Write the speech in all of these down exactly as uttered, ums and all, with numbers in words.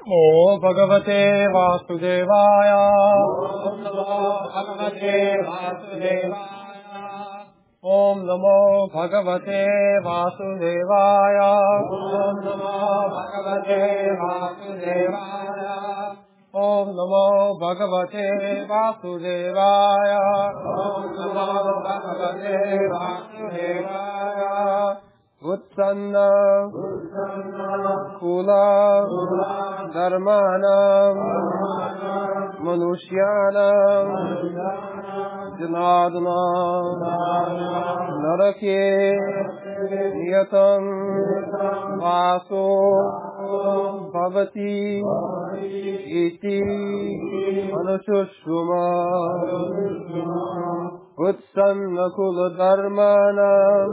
Namo Bhagavate Vasudevaya. Om Namo Bhagavate Vasudevaya. Om Namo Bhagavate Vasudevaya. Om Namo Bhagavate Vasudevaya. Om Namo Bhagavate Vasudevaya. Om Namo Bhagavate Vasudevaya. Uttanna Uttanna Kula Kula Dharmanam Dharmanam Manushyanam Manusyanam Janadana Janadana Narake Niyatam Vaso Bhavati Iti Anushushuma Utsanna Kula Dharmanam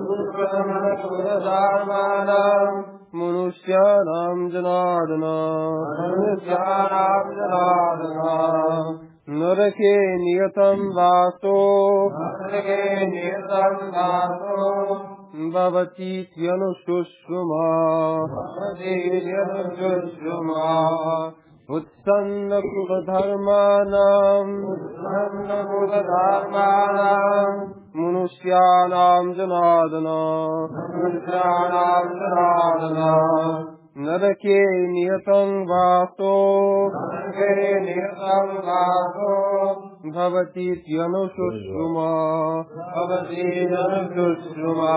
Dharmanam Manushyanam Janadana Manushyanam Janadana Narake Niyatam Vaso Narake Niyatam Vaso Bhavati Tyanushushuma Bhavati Tyanushushuma Utsanna Kula Dharmanam Utsanna Kula Dharmanam Manushyanam Janadana Manushyanam Janadana Narake Niyatam Vaso Narake Niyatam Vaso Bhavati Tyanushushuma Bhavati Tyanushushuma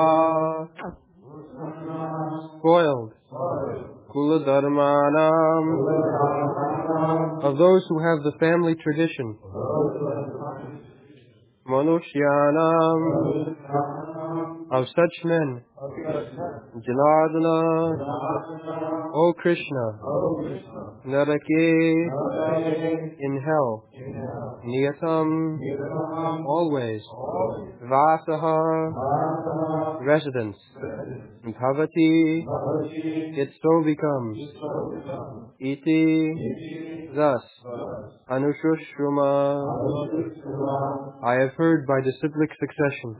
Spoiled Kula Dharmanam of those who have the family tradition. Manushyanam of such men. Janardana, O Krishna, Narake, in hell, Niyatam, always, Vasaha, residence, Bhavati, it so becomes, Iti, thus, Anushushuma, I have heard by disciplic succession.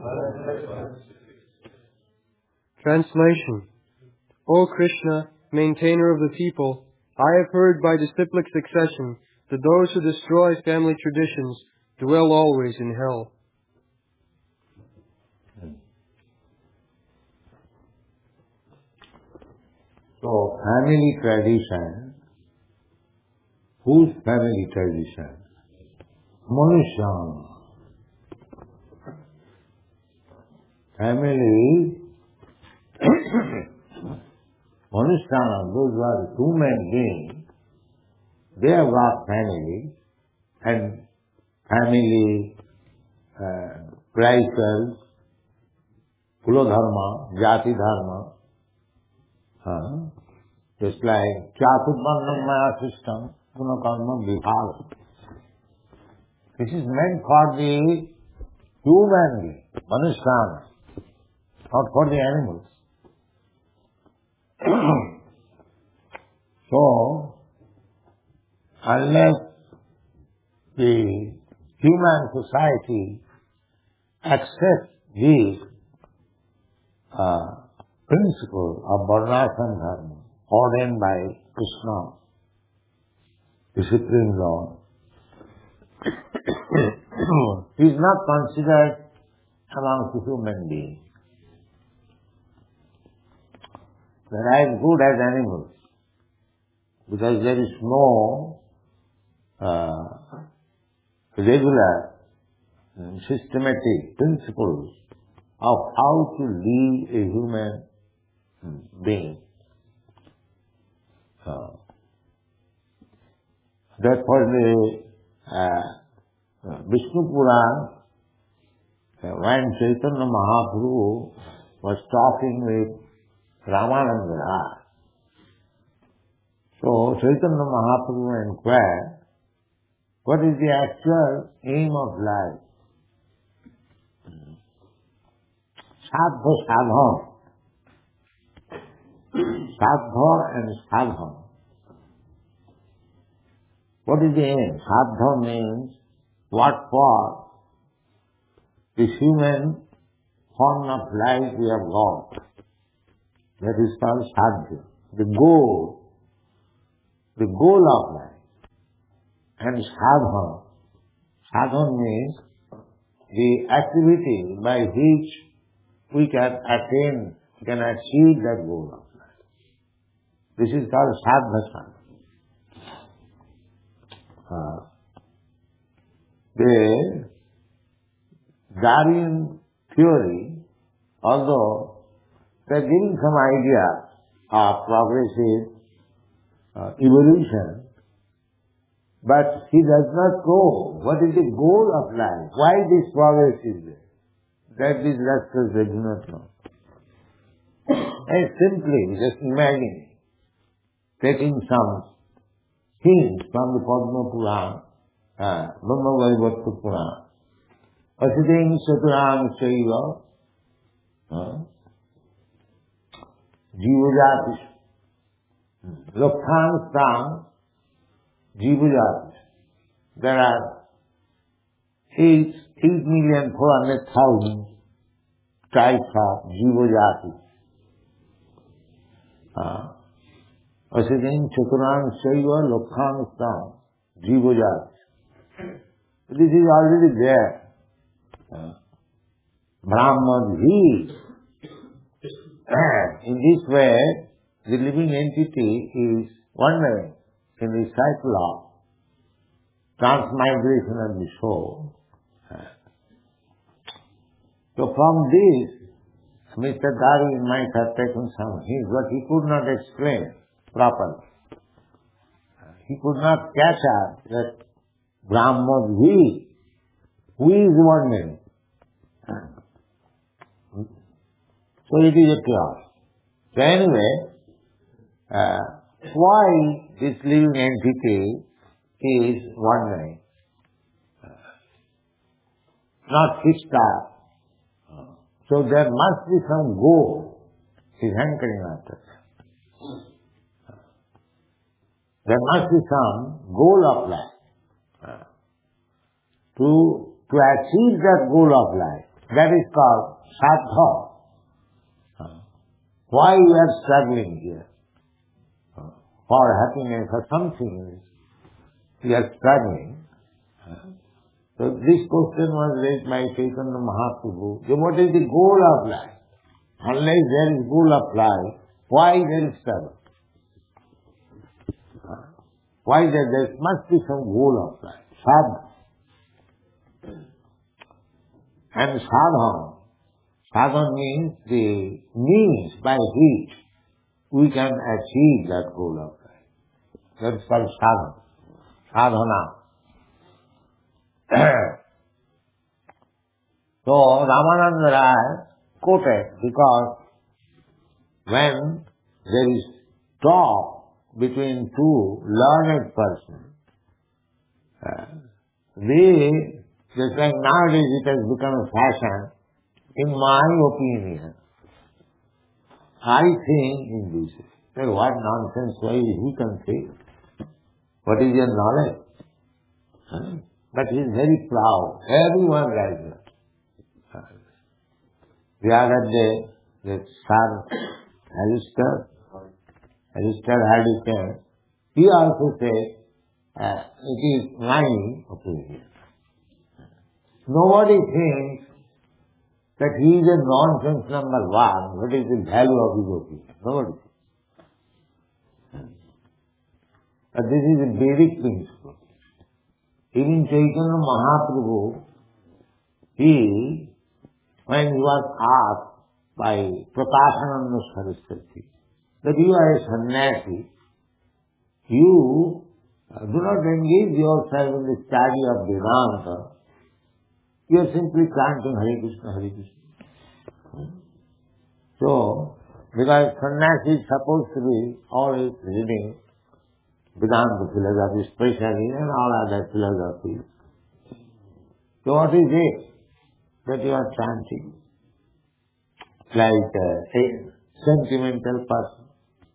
Translation. O Krishna, maintainer of the people, I have heard by disciplic succession that those who destroy family traditions dwell always in hell. So, family tradition, whose family tradition? Manushya. Family, Manushya, those who are human beings, they have got family, and family uh, prices, Kuladharma, Jati Dharma, huh? Just like Chaturvarna Maya system, Gunakarma Vibhaga. This is meant for the human being, Manushya, not for the animals. So, unless the human society accepts the uh, principle of Varnashram Dharma ordained by Krishna, the Supreme Lord, is not considered among the human beings. They are as good as animals, because there is no uh, regular, uh, systematic principles of how to lead a human being. Uh, therefore, the uh, Vishnu Puran, uh, when Chaitanya Mahaprabhu was talking with Ramananda, so Chaitanya Mahaprabhu inquired, what is the actual aim of life? Sadha sadha. Sadha and sadha. What is the aim? Sadha means what for this human form of life we have got. That is called sadhya. The goal the goal of life. And sadhana, sadhana means the activity by which we can attain, we can achieve that goal of life. This is called sadhana. Uh, the Darwin theory, although they are giving some idea of progressive uh, evolution, but he does not go. What is the goal of life? Why this progress is there? That these rascals they do not know. And simply just imagining, taking some hints from the Padma Purana, uh, Brahma Vaibhatta Purana, Asiting Saturang Saiva, Jivajati, Lokhan Stang, Jivajati. There are eight, eight million four hundred thousand types of Jivajati. Asiting Saturang Saiva, Lokhan Stang, Jivajati. This is already there. Uh, Brahmadhi. In this way, the living entity is wandering in the cycle of transmigration of the soul. Uh, so from this, Mister Darwin might have taken some hints, but he could not explain properly. Uh, he could not catch up that Brahmadhi, who is wandering. So it is a chaos. So anyway, uh, why this living entity is wandering? Uh, not fixed up. Uh, so there must be some goal. He is hankering after that. Uh, there must be some goal of life. Uh, to, to achieve that goal of life, that is called sadhana. Why we are struggling here? Uh, for happiness or something, we are struggling. Uh, so this question was raised by Chaitanya Mahaprabhu. So what is the goal of life? Unless there is goal of life, why there is struggle? Uh, why there, there must be some goal of life. Sadhana. And sadhana. Sadhana means the means by which we can achieve that goal of life. That is called sadhana. Sadhana. So Ramananda Rai quoted because when there is talk between two learned persons, uh, they, just like nowadays it has become a fashion. In my opinion, I think in this, that what nonsense, why he can say? What is your knowledge? Huh? But he is very proud. Everyone like that. The other day, the Sir Alistair, Alistair Hardy, he also said, uh, it is my opinion. Nobody thinks that he is a nonsense number one. What is the value of his opinion? Nobody. But this is a basic principle. Even Chaitanya Mahaprabhu, he, when he was asked by Prakashananda Saraswati, that you are a sannyasi, you do not engage yourself in the study of Vedanta, you are simply chanting Hare Krishna, Hare Krishna. So, because sannyasi is supposed to be always reading Vedanta philosophy, especially, and all other philosophies. So what is it that you are chanting? Like a sentimental person.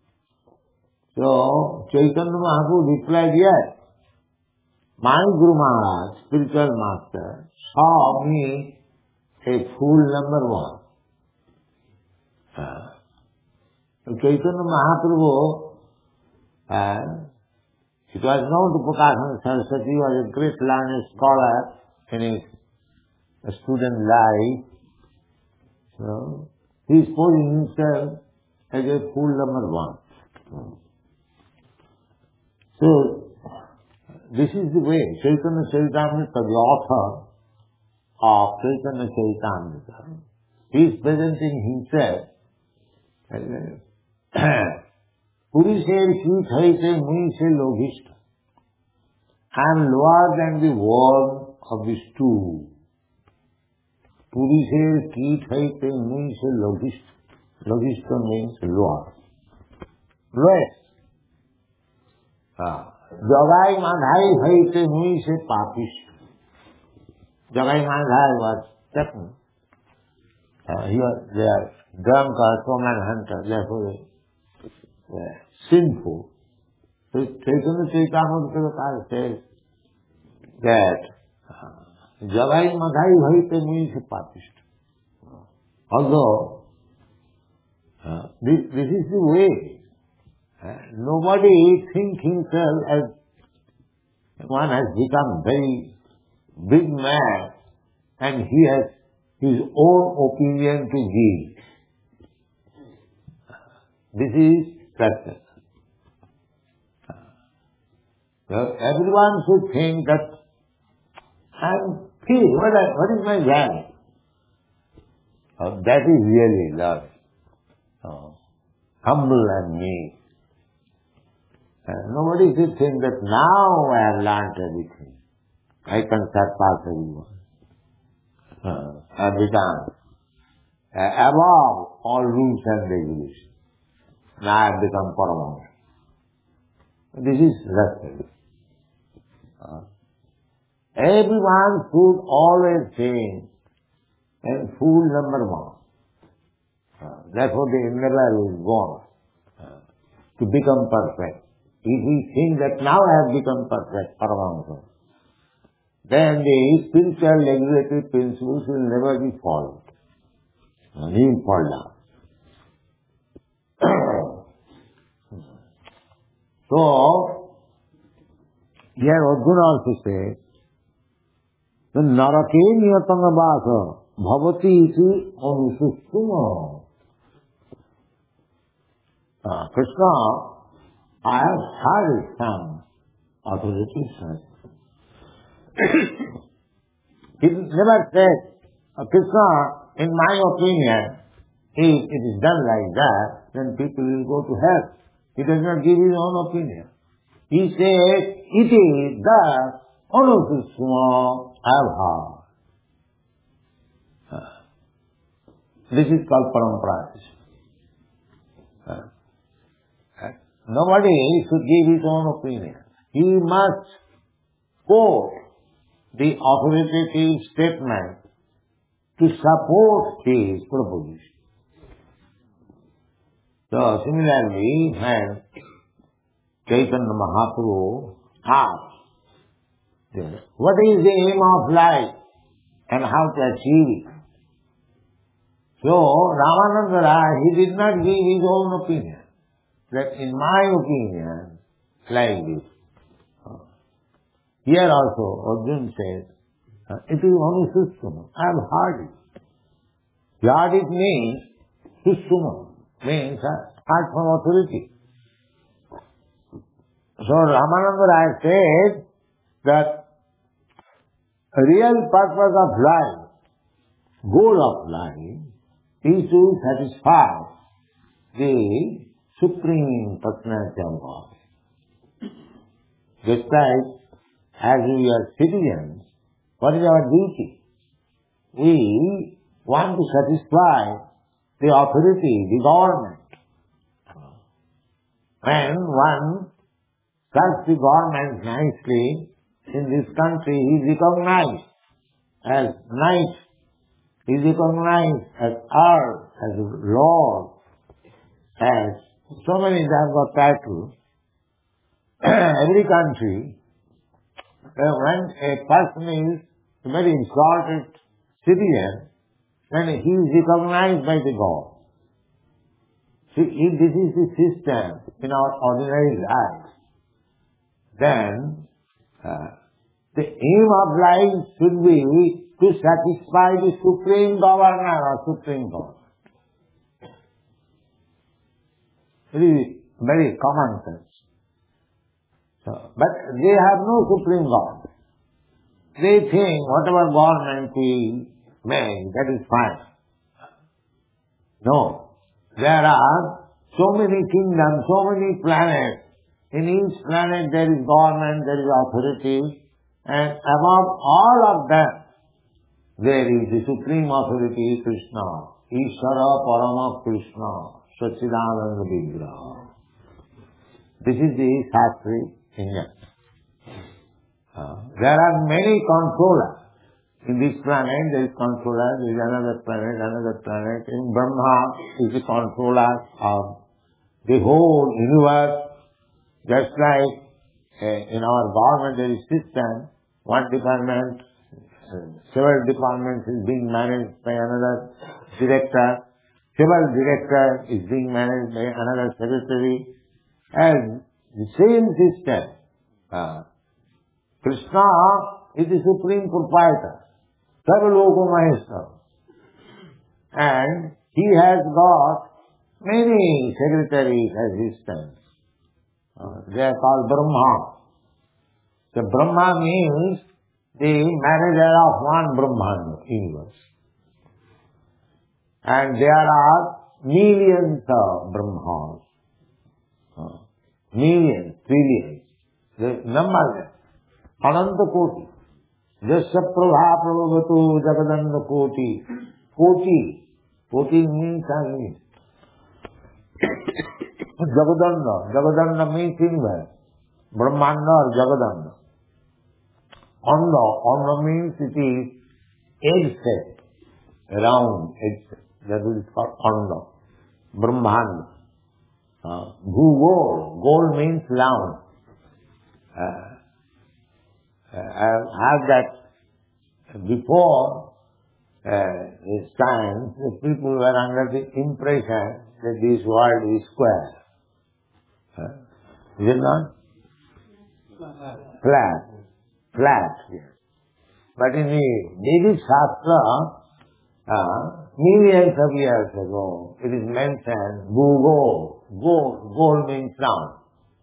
So, Chaitanya Mahaprabhu replied, yes. My Guru Maharaj, spiritual master, saw me a fool number one. Uh, so Chaitanya Mahaprabhu uh, It was known to Prakashananda Saraswati was a great learned scholar in his student life. So, he is posing himself as a fool number one. So, this is the way. Chaitanya Charitamrita, the author of Chaitanya Charitamrita, he is presenting himself Purisher heat haite mui se logist. I am lower than the worm of the stool. Purisher heat haite mui se logist. Logist means lower. Lowest. Jagai Madhai haite mui se papist. Jagai Madhai was certain. Uh, he was there, drunkard, woman hunter, therefore uh, sinful. So Chaitanya Charitamrita says that Jagai Madhai haite mui se papist. Although uh, this, this is the way. Uh, nobody thinks himself as one has become very big man and he has his own opinion to give. This is practice. So everyone should think that I am free. What, I, what is my value? Oh, that is really love. Oh, humble and meek. Uh, nobody should think that now I have learnt everything. I can surpass everyone. Uh, I become uh, above all rules and regulations. Now I have become Paramahansa. This is respect. Uh, everyone should always think and fool number one. Uh, therefore the endeavor is gone uh, to become perfect. If we think that now I have become perfect, Paramahansa, then the spiritual regulative principles will never be followed. And he will fall down. So, here Arjuna also says, the narake niyatanga basa bhavati iti anususuma. Uh, Krishna, I have heard some authorities. He never said, Krishna, in my opinion, if it is done like that, then people will go to hell. He does not give his own opinion. He says, it is that anususuma I have heard. This is called parampara. Nobody should give his own opinion. He must quote the authoritative statement to support his proposition. So similarly, when Chaitanya Mahaprabhu asked, what is the aim of life and how to achieve it? So Ramananda Raya, he did not give his own opinion. That in my opinion, like this. Here also, Arjuna says, it is only Susuma. I have heard it. Heard it means, Susuma means heard from authority. So Ramananda Raya said that the real purpose of life, goal of life, is to satisfy the Supreme Personality of God. Just like as we are citizens, what is our duty? We want to satisfy the authority, the government. When one serves the government nicely in this country, he is recognized as knight, he is recognized as earl, as lord, as so many types of titles. Every country, when a person is a very exalted citizen, then he is recognized by the God. See, if this is the system in our ordinary life, then uh, the aim of life should be to satisfy the Supreme Governor or Supreme God. It is very common sense. So, but they have no Supreme God. They think whatever government we make, that is fine. No. There are so many kingdoms, so many planets. In each planet there is government, there is authority, and above all of them, there is the supreme authority, Krishna. Ishvara Parama Krishna, Satchidananda Vigraha. This is the Shastri Inyan. Uh, there are many controllers. In this planet there is controller, there is another planet, another planet. In Brahma is the controller of the whole universe. Just like uh, in our government there is system, one department, uh, several departments is being managed by another director, several director is being managed by another secretary, and the same system. Uh, Krishna is the supreme proprietor, Sarvaloka Maheshwara, and he has got many secretaries, assistants. Uh, they are called Brahma. The Brahma means the manager of one Brahmanda universe. And there are millions of Brahmas. Uh, millions, trillions. The number Ananta Koti. Jasya Prabha Prabhavatu Jagadanda Koti. Koti. Koti means only Jagadanda. Jagadanda means inward. Brahmanda or Jagadanda. Anda. Anda means it is egg shape. Round egg shape. That is called Anda. Brahmanda. Uh, Bhugol. Gol means round. Uh, I have had that before uh, this time, the people were under the impression that this world is square. Uh, is it not? Flat. Flat, yes. But in the Vedic Shastra, uh, millions of years ago, it is mentioned, Bhugo. Gol. Gol means round.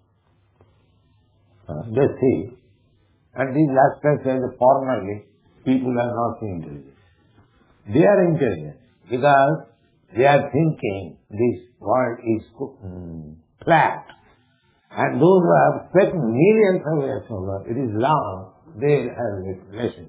Uh, just see. And these aspects say that formally, people are not intelligent. They are intelligent because they are thinking this world is mm, flat. And those who have spent millions of years over, it is round, they have this lesson.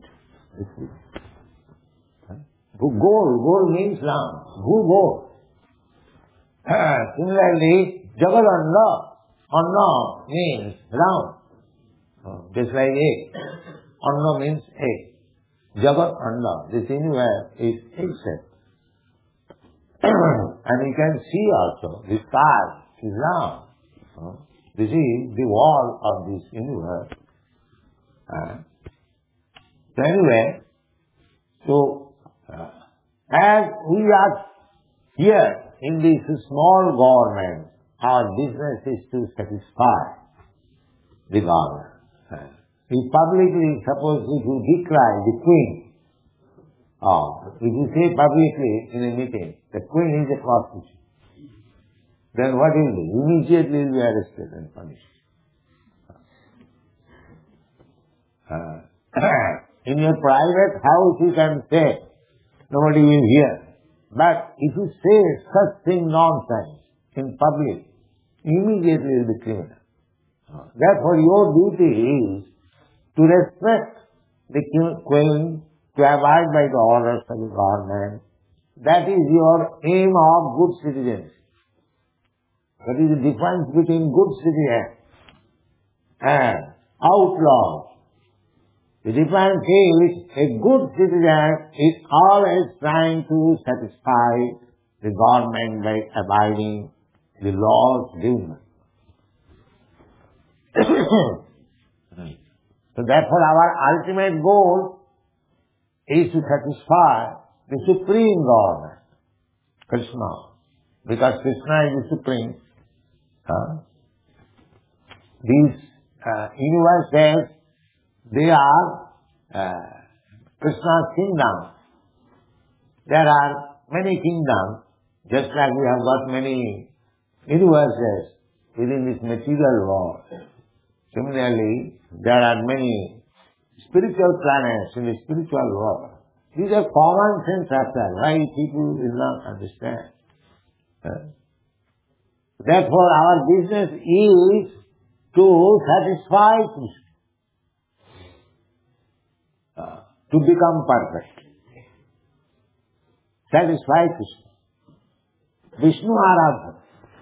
Gol, gol means round. Who goal? Uh, similarly, Jagadanda, Anna means round. Oh, just like egg. Anna means egg. Jagat Anda. This universe is egg shaped. And you can see also, the sky is round. Oh, this is the wall of this universe. Uh, so anyway, so uh, as we are here in this small government, our business is to satisfy the government. If publicly, suppose if you decry the queen, or if you say publicly in a meeting, the queen is a prostitute, then what will be? Immediately you will be arrested and punished. Uh, in your private house you can say, nobody will hear. But if you say such thing nonsense in public, immediately you will be criminal. Therefore your duty is to respect the queen, to abide by the orders of the government. That is your aim of good citizenship. That is the difference between good citizens and outlaws. The difference is a good citizen is always trying to satisfy the government by abiding the laws given. So therefore our ultimate goal is to satisfy the Supreme Government, Krishna. Because Krishna is the Supreme. Uh, these uh, universe says they are uh, Krishna's kingdom. There are many kingdoms, just like we have got many universes within this material world. Similarly, there are many spiritual planets in the spiritual world. These are common sense factors. Why people will not understand? Uh, Therefore, our business is to satisfy Krishna, uh, to become perfect. Satisfy Krishna. Vishnu Aradha.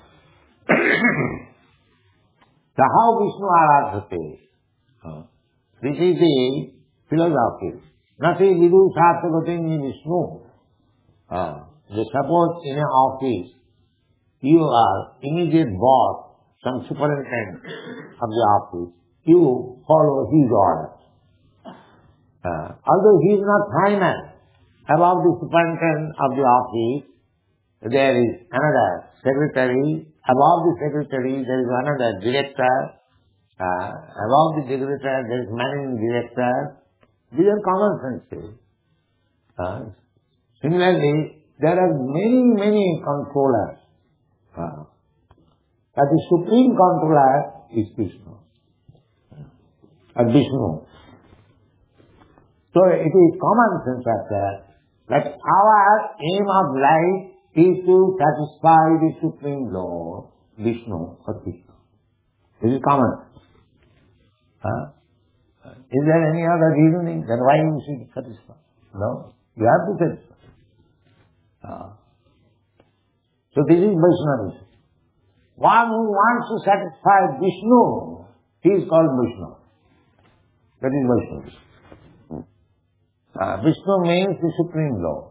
So how Vishnu Aradhate? Uh, this is the philosophy. Nati vidu sarthagatim Vishnu. Uh, suppose in an office, you are immediate boss, some superintendent of the office. You follow his orders. Uh, although he is not high man, above the superintendent of the office, there is another secretary. Above the secretary, there is another director. Uh, above the director, there is managing director. These are common sense. Uh, similarly, there are many, many controllers. Uh, but the supreme controller is Krishna, or Vishnu. So it is common sense factor that our aim of life is to satisfy the Supreme Lord, Vishnu or Krishna. This is common. Huh? Is there any other reasoning that why you should satisfy? No, you have to satisfy. Uh, So this is Vaishnavism. One who wants to satisfy Vishnu, he is called Vishnu. That is Vaishnavism. Uh, Vishnu means the Supreme Lord.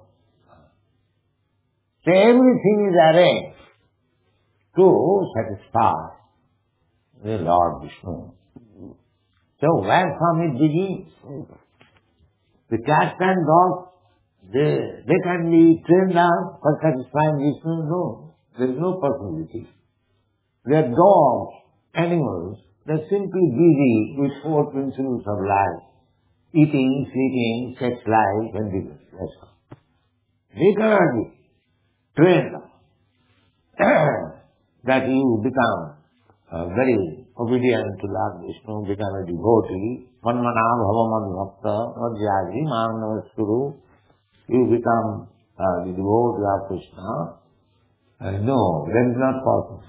So everything is arranged to satisfy the Lord Vishnu. So where from it begins? The cats and dogs, They, they can be trained up for satisfying Vishnu. No, there is no possibility. They are dogs, animals, they are simply busy with four principles of life. Eating, sleeping, sex life, and business. That's all. They cannot be trained up that you become uh, very obedient to Lord Vishnu, become a devotee. Manmana bhavaman bhakta vajyadi manavasuru. You become uh, the devotee of Krishna. Uh, no, that is not possible.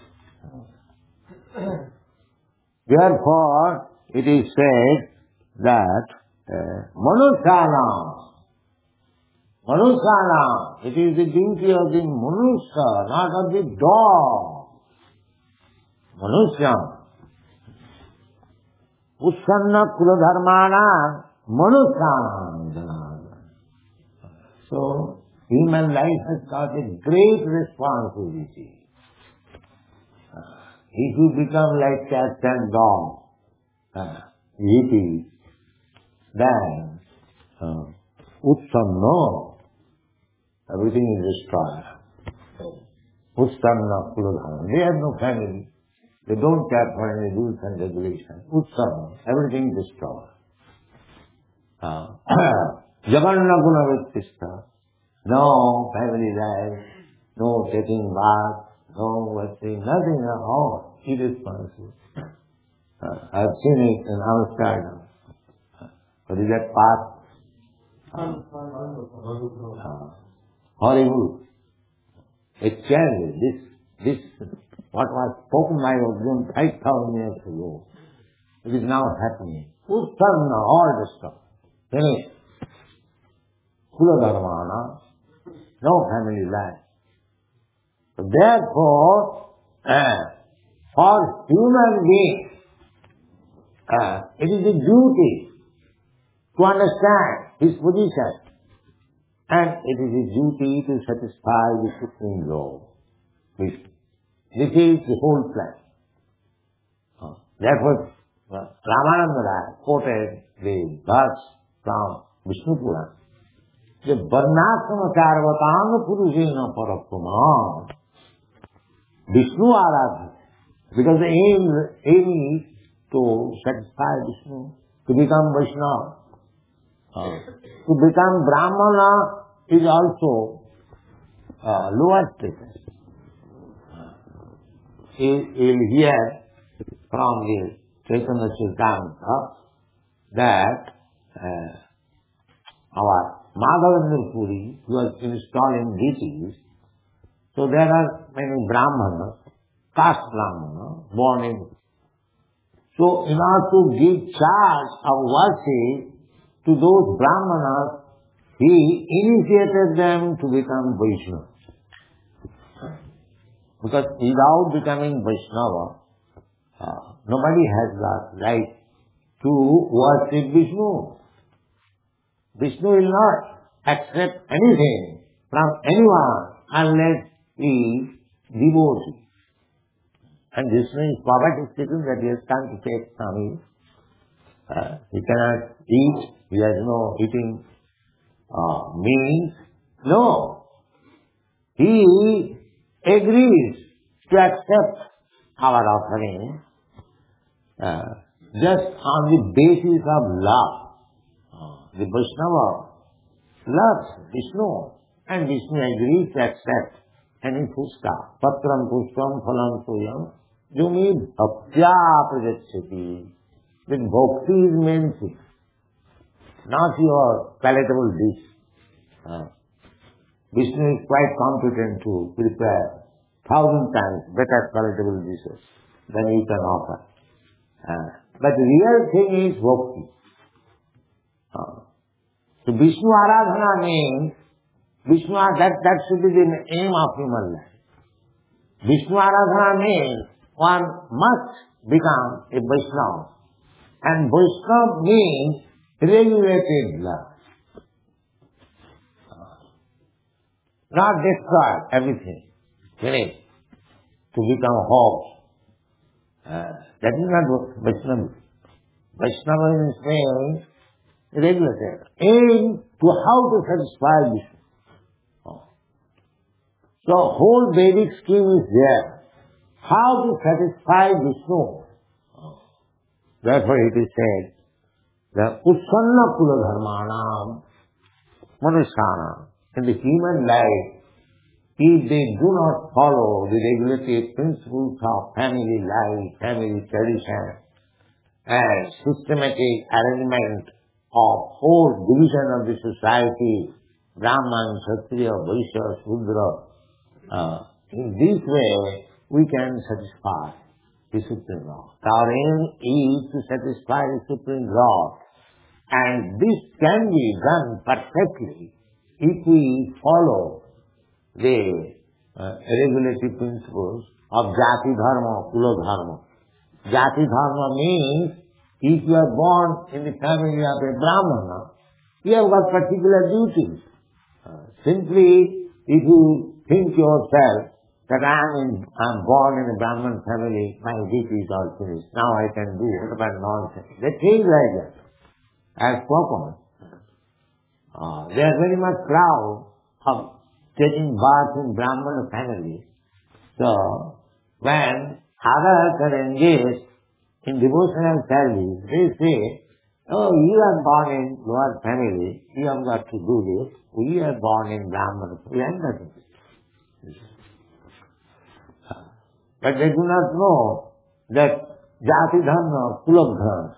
Therefore, it is said that uh, Manusana, Manusana, it is the duty of the Manusya, not of the dog. Manusya. Ussanna kuladharmana Manusana. So, human life has got a great responsibility. Uh, if you become like cats and dogs, uh, yippies, then uh, utsanna, everything is destroyed. Utsanna kuladharmana. They have no family. They don't care for any rules and regulations. Utsanna, everything is destroyed. Uh, Jaganna guna vittista. No family life, no taking bath, no washing, nothing at all. Irresponsible. Uh, I have seen it in Amsterdam. Uh, what is that path? Uh, horrible. A child, this, this, what was spoken by Arjuna five thousand years ago, it is now happening. Uttanna, all the stuff. Finished. Kuladharmana, no family life. So therefore, uh, for human beings, uh, it is a duty to understand his position, and it is a duty to satisfy the Supreme Lord. This, this is the whole plan. Uh, therefore, uh, Ramananda Rai quoted the verse from Vishnu Purana. The Varnasana Charvatanga Purusena Parapuma, Vishnu Aradha. Because the aim, aim is to satisfy Vishnu, to become Vaishnava. Uh, to become Brahmana is also uh, lower status. You will hear from the Chaitanya Charitamrita that uh, our Madhavendra Puri, who was installing deities, so there are many Brahmanas, caste Brahmanas, born in. So in order to give charge of worship to those Brahmanas, he initiated them to become Vaishnava. Because without becoming Vaishnava, uh, nobody has the right to worship Vishnu. Vishnu will not accept anything from anyone unless he is devotee. And Vishnu is poverty stricken that he has come to take from you. Uh, he cannot eat, he has no eating uh, means. No. He agrees to accept our offering uh, just on the basis of love. Uh, the Vaishnava loves Vishnu and Vishnu agrees to accept any pushka. Patram pushkam phalam suyam yumi bhaktya prajachati. With bhakti is main thing, not your palatable dish. Uh, Vishnu is quite competent to prepare thousand times better palatable dishes than you can offer. Uh, but the real thing is bhakti. Uh, so Vishnu Aradhana means, Vishnu, that, that should be the aim of human life. Vishnu Aradhana means one must become a Vaishnava. And Vaishnava means regulated love. Not destroy everything, finish, to become whole. Uh, that is not Vaishnava. Vaishnava means regulated. Aim to how to satisfy Vishnu. Oh. So whole Vedic scheme is there. How to satisfy Vishnu. Oh. Therefore it is said, the Utsanna Kula Dharmanam Manushanam. In the human life, if they do not follow the regulative principles of family life, family tradition, and systematic arrangement of whole division of the society, Brahman, Kshatriya, Vaishya, Shudra, uh, in this way we can satisfy the Supreme Lord. Our aim is to satisfy the Supreme Lord, and this can be done perfectly if we follow the uh, regulative principles of Jati Dharma, Kula Dharma. Jati Dharma means if you are born in the family of a Brahmana, you have got particular duties. Uh, simply, if you think yourself that I am in, I am born in a Brahman family, my duties are finished. Now I can do whatever nonsense. They think like that, as spoken. Uh, they are very much proud of taking birth in Brahmana family. So, when others are engaged in devotional service, they say, oh, you are born in lower family, you have got to do this. We are born in Brahmana, we have nothing to do. But they do not know that Jati Dharma, Kula Dharma,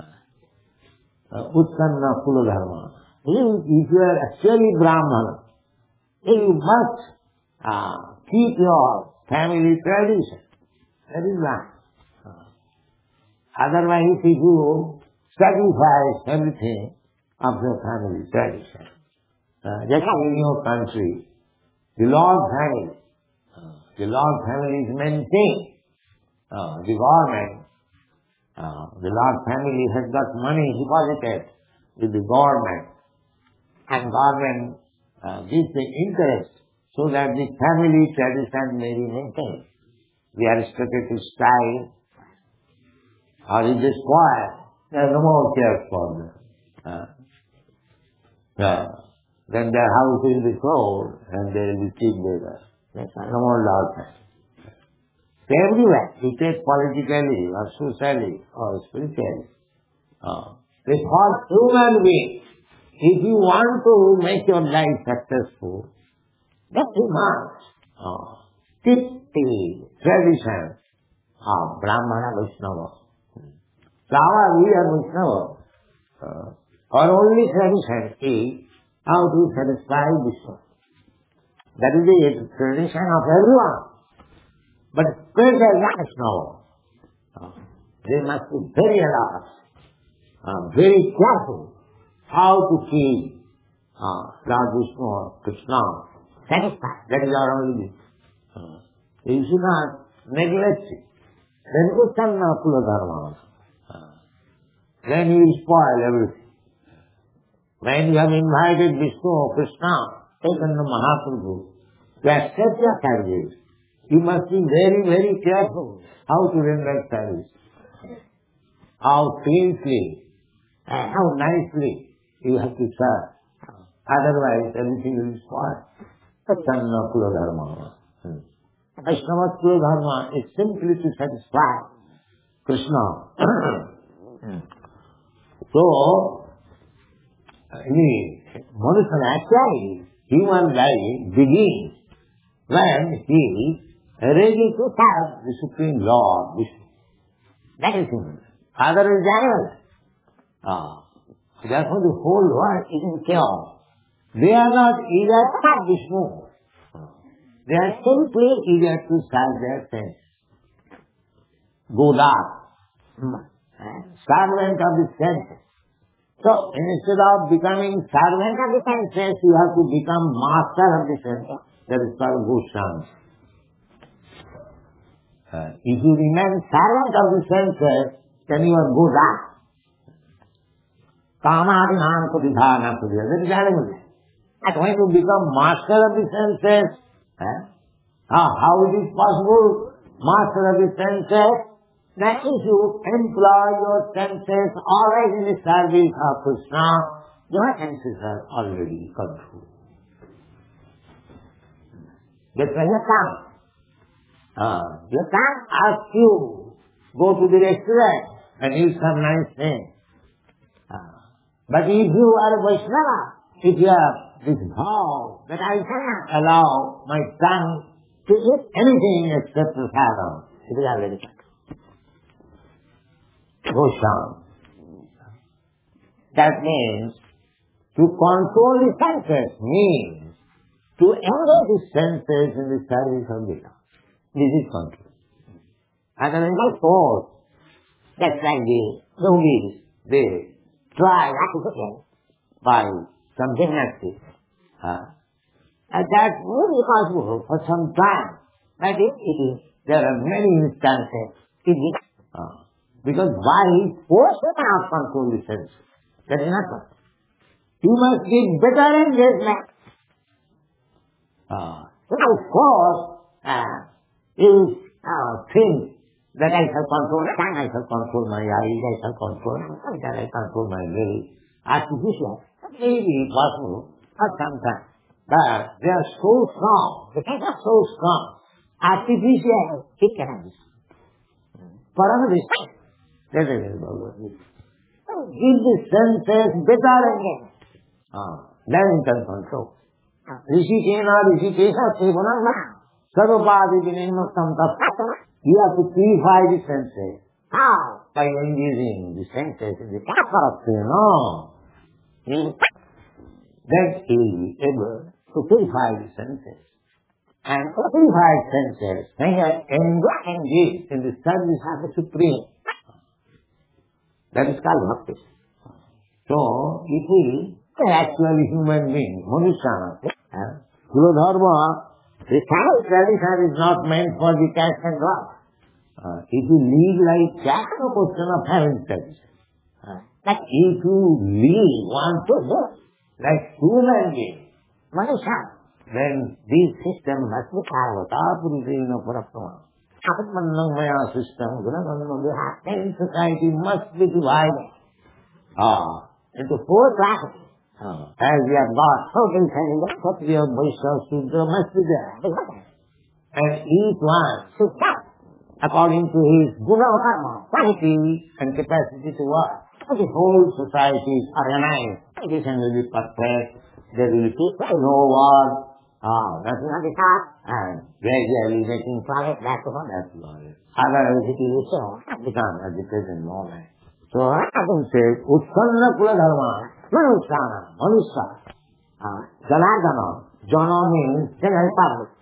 Utsanna Kula Dharma. If you are actually Brahmana, you must uh, keep your family tradition. That is right. Uh, otherwise, if you sacrifice everything of your family tradition, uh, just in your country, the Lord family, uh, the Lord family is maintained. Uh, the government, uh, the Lord family has got money deposited with the government. And government uh, gives the interest so that the family tradition may be maintained. The aristocratic style, or if they spoil, there is no more care for them. Uh, uh, then their house will be sold and they will be cheap later. No more love. everywhere. You take politically or socially or spiritually. Uh, this whole human being, if you want to make your life successful, then you must uh, keep the tradition of Brahmana Vaishnava. So our we are Vaishnava. Uh, our only tradition is how to satisfy Vishnu. That is the tradition of everyone. But special Vaishnava, uh, they must be very alert, uh, very careful how to keep uh, Lord Vishnu or Krishna satisfied. That is our only uh, you should not neglect it. Then you can Kula Dharma. Uh, then you will spoil everything. When you have invited Vishnu or Krishna, taken the Mahaprabhu to accept your service, you must be very, very careful how to render service. How cleanly and how nicely you have to serve. Otherwise, everything will be spoiled. Sanna Kula Dharma. Vaishnava Kula Dharma is simply to satisfy Krishna. So, the Manusana actually, human life begins when he is ready to serve the Supreme Lord, Vishnu. That is human. Other is animal. Ah. Therefore the whole world is in chaos. They are not eager to serve Vishnu. They are simply eager to serve their sense. Godas, servant of the senses. So, instead of becoming servant of the senses, you have to become master of the senses. That is called Goswami. Uh, if you remain servant of the senses, then you are Goda. Kamadinam Pudidhana Pudidhana. That is animal. And when you become master of the senses, eh, how, how it is possible? Master of the senses, that if you employ your senses always in the service of Krishna, your senses are already controlled. That's why you come. Uh, you can't ask you, go to the restaurant and eat some nice thing. Uh, but if you are a Vaishnava, if you have this vow that I cannot allow my tongue to eat anything except prasadam, it is already controlled. Goswami. That means to control the senses means to engage the senses in the service of the Lord. This is control. Otherwise, by force, that's like the yogis, they try artificially by some gymnastics. Uh, and that will be possible for some time. But it, it is, there are many instances in which uh, because by force you cannot control the senses. That is not possible. You must give better engagement. Uh, of course, uh, you uh, think that I shall control my tongue, I shall control my eyes, I shall control my that I control my will. Artificial. That may be possible at some time. But they are so strong, the things are so strong. Artificial, it cannot be. For another reason. That is give the senses better again. Ah, then you can control. Rishikena, Rishikesha, Sevanama, Sarvapadi Vinayamuktam Tattva. You have to purify the senses. How? By engaging the senses in the Tattva, no. Then he will be able to purify the senses. And to purify senses, they are engaged in the service of the Supreme. That is called bhakti. So, it is actually human being, Manusana. Kula Dharma, the tradition is not meant for the cash and drops. Uh, if you live like that, no question of having tradition. Uh, but if you live, want to live like human being, Manusana, then this system must be Parvata Purusena Puraprama. Atmanamaya system, then society must be divided ah, into four classes. Ah. As we have got certain kind of Kshatriya, Vaishya, Shudra must be there. And each one should have according to his guna dharma, quality and capacity to work. The whole society is organized. Education will be perfect. There will be no war. Ah, that's not the top. And gradually making progress. That's all. That's all. Otherwise it will so become at the present moment. So Adam says, Utsanna Kula Dharma, Manusana, Manusa, Janardana. Jana means general public.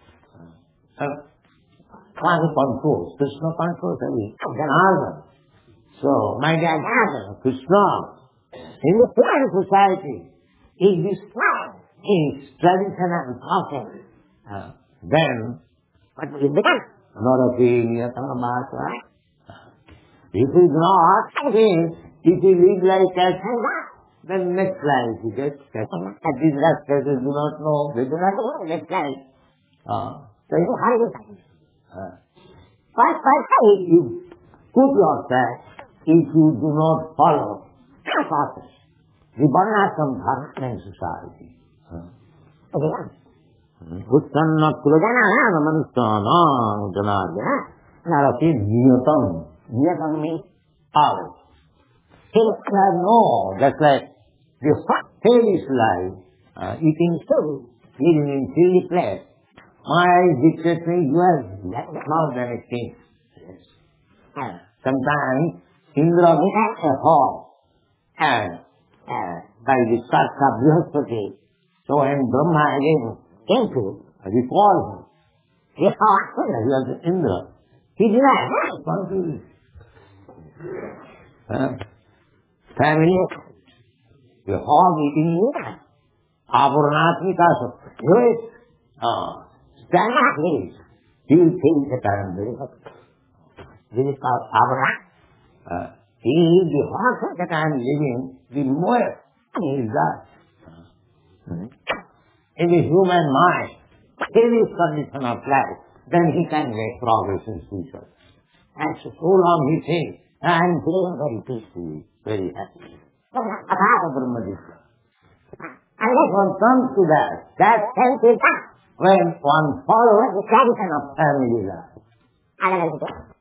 One controls. Krishna controls everything. Janardana. So, my dear Janardana, Krishna, in the plant society, if this plant is traditional and process, uh, then what will it become? Norapini, Atamamasa. If it is not, if you live like that, then next life you get at these rascals do not know, they do not know next life. Uh, so you how do you uh, First, first, you put yourself if you do not follow the process. The Varnashram dharma in society. Utsanna Kulajana Manusana Janardana Narati Niyatam. Niyatam means always. Things are no, just like the hellish life, uh, eating food, eating in chilly place. My eyes dictate me, you have more than a king. Yes. Uh, sometimes Indra becomes a horse, and uh, by the search of Brihaspati, so when Brahma again came to recall him, he thought he was Indra. He denied that. Uh, family, the horse eating meat, Apurnatmika, great, uh, stand up, please. He will change the current very much. This is called Apurnat. Uh, he is the horse that I am living, the more he is that. Hmm. In the human mind, in this condition of life, then he can make progress in future. And so, so long he thinks, I am feeling very peacefully, very happy. Unless one comes to that, that sense is when one follows the tradition of family life.